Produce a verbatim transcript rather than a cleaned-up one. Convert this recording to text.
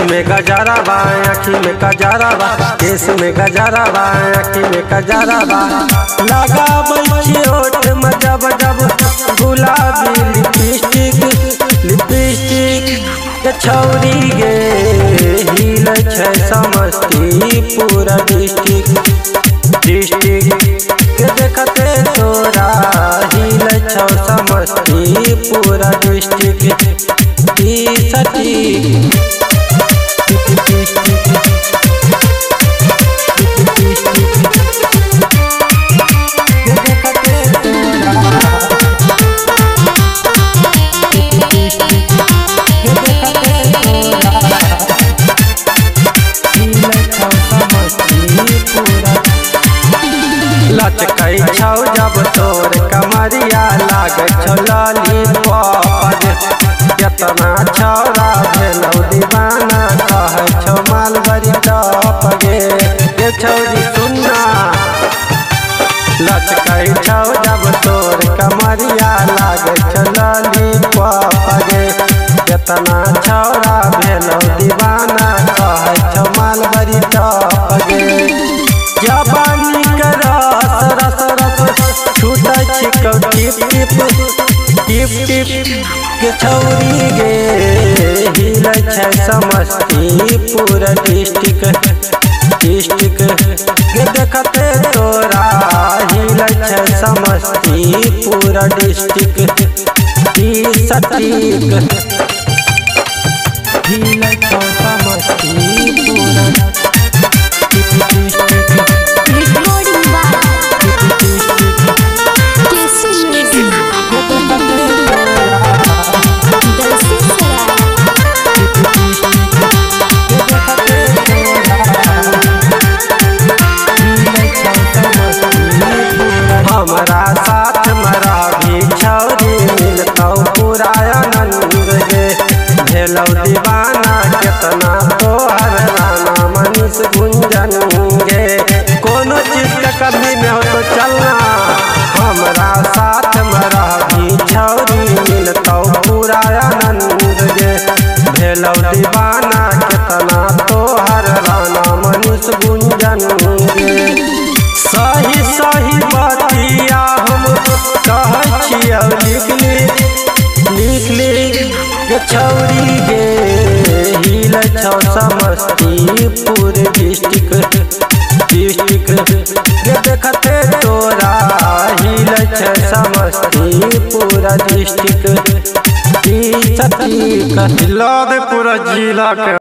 में गजरा बा आँखी में गजरा बा, केस में गजरा बा आँखी में गजरा बा। लगा बैठी ओठ में जब जब गुलाबी लिपस्टिक लिपस्टिक के छौरी गे हिल छै समस्तीपुर डिस्ट्रिक्ट डिस्ट्रिक्ट के देखते तोरा हिल छौ समस्तीपुर डिस्ट्रिक्ट ई सटीक लचकै छौ जब तोर कमरिया लागे छौ लॉलीपॉप। केतना छौरा भेलौ दीवाना कहै छौ मालबरी टॉप गे गे छौरी सुनना। लचकै छौ जब तोर कमरिया लागे छौ लॉलीपॉप गे। केतना छौरा भेलौ दीवाना कहै छौ मालबरी टॉप गे। जवानी के रस रस रस छूटै छिकौ टिप टिप टिप टिप के छौरी गे हिल छै समस्तीपुर डिस्ट्रिक्ट डिस्ट्रिक्ट के देखते तोरा हिल छै समस्तीपुर डिस्ट्रिक्ट ई सटीक हिल छै समस्तीपुर डिस्ट्रिक्ट। हमरा साथ मरा भी छौरी मिलतौ पूरा आनंद गे। भेलौ दीवाना केतना तोहर राना मनीष गुंजन गे। कोनो चीज के कमी में हो तो चलना हमरा साथ मरा भी छौरी मिलतौ पूरा आनंद गे। भेलौ दीवाना केतना तोहर राना मनीष गुंजन गे। सही सही बतिया हम कहै छियौ लिख ली लिख ली के छौरी गे हिल छौ समस्तीपुर डिस्ट्रिक्ट डिस्ट्रिक्ट के देखते तोरा हिल छै समस्तीपुर डिस्ट्रिक्ट ई सटीक। जिला पूरा जिला के